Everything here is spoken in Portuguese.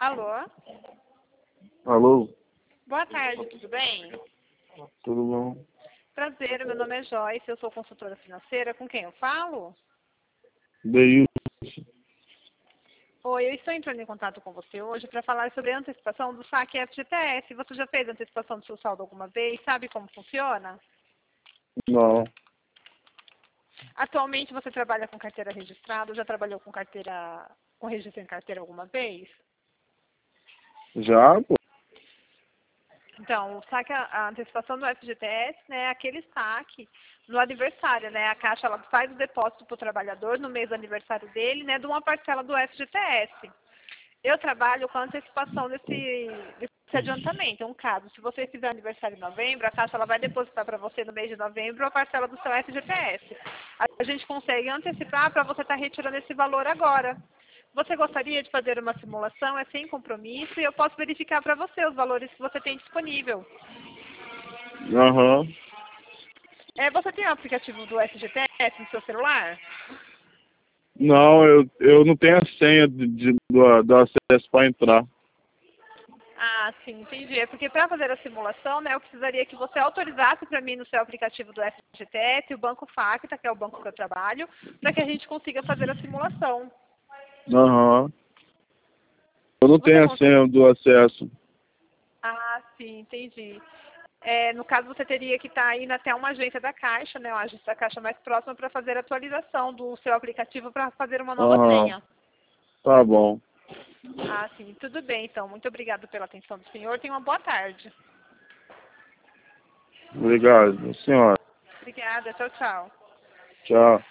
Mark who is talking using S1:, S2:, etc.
S1: Alô?
S2: Alô?
S1: Boa tarde, tudo bem?
S2: Tudo bom?
S1: Prazer, meu nome é Joyce, eu sou consultora financeira. Com quem eu falo?
S2: Deilson.
S1: Oi, eu estou entrando em contato com você hoje para falar sobre a antecipação do saque FGTS. Você já fez a antecipação do seu saldo alguma vez? Sabe como funciona?
S2: Não.
S1: Atualmente você trabalha com carteira registrada? Já trabalhou com registro em carteira alguma vez?
S2: Já, pô?
S1: Então, o saque, a antecipação do FGTS, né, é aquele saque no aniversário, né? A Caixa ela faz o depósito para o trabalhador no mês do aniversário dele, né, de uma parcela do FGTS. Eu trabalho com a antecipação desse adiantamento. É um caso, se você fizer aniversário em novembro, a Caixa ela vai depositar para você no mês de novembro a parcela do seu FGTS. A gente consegue antecipar para você estar retirando esse valor agora. Você gostaria de fazer uma simulação? É sem compromisso e eu posso verificar para você os valores que você tem disponível.
S2: Aham.
S1: Você tem o aplicativo do FGTS no seu celular?
S2: Não, eu não tenho a senha do acesso para entrar.
S1: Ah, sim, entendi. É porque para fazer a simulação, né, eu precisaria que você autorizasse para mim no seu aplicativo do FGTS, o Banco Facta, que é o banco que eu trabalho, para que a gente consiga fazer a simulação.
S2: Aham. Eu não
S1: Você
S2: tenho a
S1: consegue?
S2: senha do acesso.
S1: Ah, sim, entendi. No caso, você teria que estar indo até uma agência da Caixa, né, uma agência da Caixa mais próxima, para fazer a atualização do seu aplicativo para fazer uma nova
S2: Aham.
S1: senha.
S2: Tá bom.
S1: Ah, sim, tudo bem, então. Muito obrigada pela atenção do senhor. Tenha uma boa tarde.
S2: Obrigado, senhora.
S1: Obrigada, tchau, tchau.
S2: Tchau.